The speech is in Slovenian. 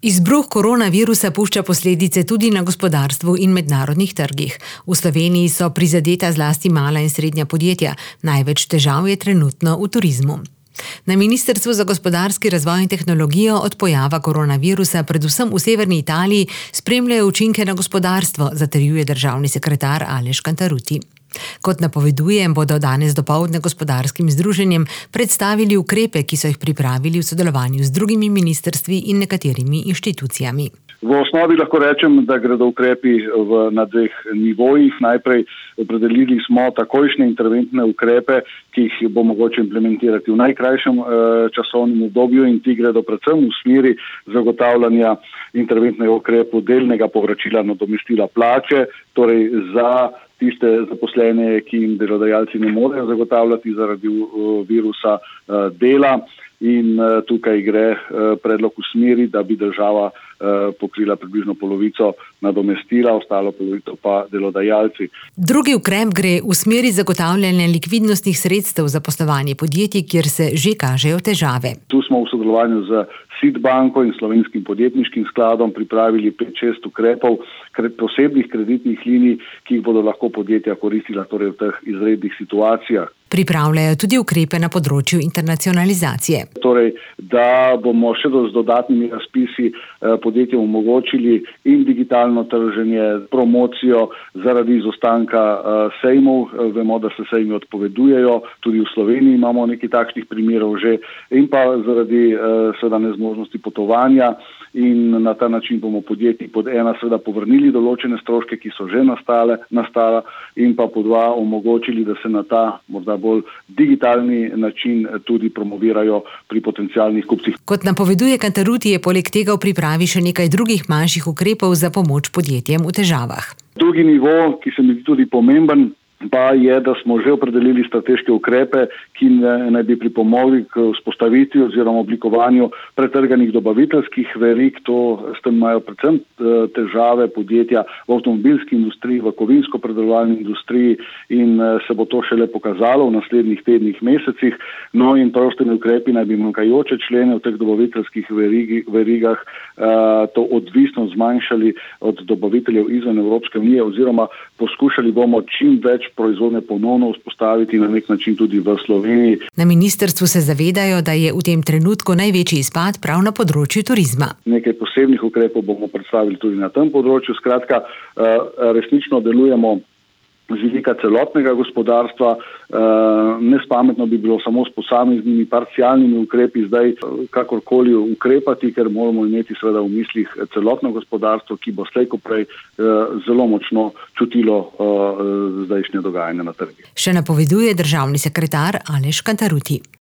Izbruh koronavirusa pušča posledice tudi na gospodarstvu in mednarodnih trgih. V Sloveniji so prizadeta zlasti mala in srednja podjetja. Največ težav je trenutno v turizmu. Na Ministrstvu za gospodarski razvoj in tehnologijo od pojava koronavirusa, predvsem v severni Italiji, spremljajo učinke na gospodarstvo, zatrjuje državni sekretar Aleš Cantarutti. Kot napoveduje, bodo danes dopoldne gospodarskim združenjem predstavili ukrepe, ki so jih pripravili v sodelovanju z drugimi ministrstvi in nekaterimi inštitucijami. V osnovi lahko rečem, da gredo ukrepi na dveh nivojih. Najprej opredelili smo takojšnje interventne ukrepe, ki jih bo mogoče implementirati v najkrajšem časovnem obdobju, in ti gredo predvsem v smeri zagotavljanja interventnega ukrepu delnega povračila nadomestila plače, torej za tiste zaposlene, ki jim delodajalci ne morejo zagotavljati zaradi virusa dela. In tukaj gre predlog v smeri, da bi država pokrila približno polovico nadomestila, ostalo polovico pa delodajalci. Drugi ukrep gre v smeri zagotavljanja likvidnostnih sredstev za poslovanje podjetij, kjer se že kažejo težave. Tu smo v sodelovanju z SID banko in Slovenskim podjetniškim skladom pripravili 5-6 ukrepov, posebnih kreditnih linij, ki jih bodo lahko podjetja koristila torej v teh izrednih situacijah. Pripravljajo tudi ukrepe na področju internacionalizacije. Torej, da bomo še z dodatnimi razpisi podjetjem omogočili in digitalno trženje, promocijo zaradi izostanka sejmov. Vemo, da se sejmi odpovedujejo, tudi v Sloveniji imamo nekaj takšnih primerov že, in pa zaradi seveda nezmožnosti potovanja. In na ta način bomo podjetji pod ena seveda povrnili določene stroške, ki so že nastala, in pa pod dva omogočili, da se na ta morda bolj digitalni način tudi promovirajo pri potencialnih kupcih. Kot napoveduje Cantarutti, je poleg tega v pripravi še nekaj drugih manjših ukrepov za pomoč podjetjem v težavah. Drugi nivo, ki se mi zdi tudi pomemben, pa je, da smo že opredelili strateške ukrepe, ki naj bi pripomogli k vzpostavitvi oziroma oblikovanju pretrganih dobaviteljskih verig. S tem imajo predvsem težave podjetja v avtomobilski industriji, v kovinsko-predelovalni industriji, in se bo to šele pokazalo v naslednjih tednih, mesecih. No, in prav s temi ukrepi naj bi manjkajoče člene v teh dobaviteljskih verigah to odvisnost zmanjšali od dobaviteljev izven Evropske unije, oziroma poskušali bomo čim več proizvodnje ponovno vzpostaviti na nek način tudi v Sloveniji. Na ministrstvu se zavedajo, da je v tem trenutku največji izpad prav na področju turizma. Nekaj posebnih ukrepov bomo predstavili tudi na tem področju. Skratka, resnično delujemo z vidika celotnega gospodarstva. Nespametno bi bilo samo s posameznimi parcialnimi ukrepi zdaj kakorkoli ukrepati, ker moramo imeti seveda v mislih celotno gospodarstvo, ki bo slej ko prej zelo močno čutilo zdajšnje dogajanje na trgu. Še napoveduje državni sekretar Aleš Cantarutti.